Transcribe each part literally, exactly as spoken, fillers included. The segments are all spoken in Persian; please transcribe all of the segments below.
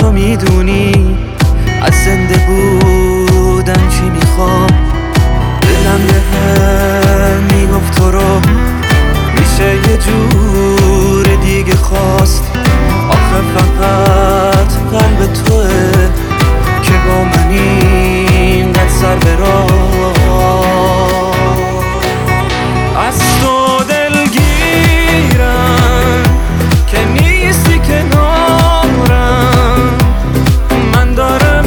تو میدونی از زنده بودن چی میخوام. دلم به هم میگفت تو رو میشه یه جور دیگه خواست. آخه فقط قلب توه که با من اینقدر سر به راه. از تو دلگیرم که نیستی کنارم، من دارم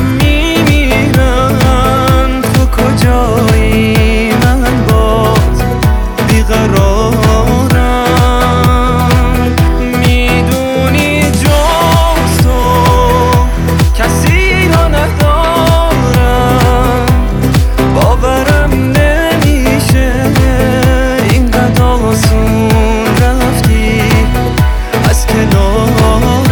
میمیرم. تو کجایی من باز بیقرارم. میدونی جز تو کسی رو ندارم. باورم نمیشه اینقدر آسون رفتی از کنارم.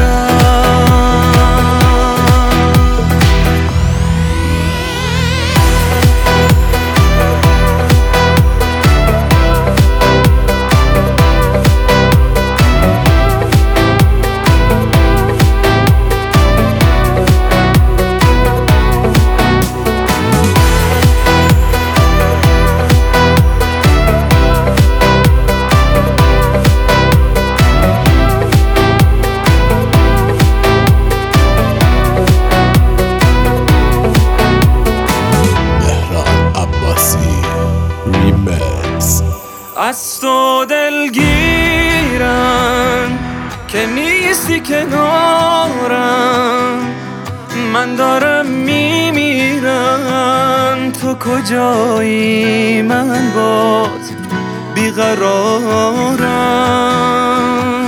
از تو دلگیرم که نیستی کنارم، من دارم میمیرم. تو کجایی من باز بیقرارم.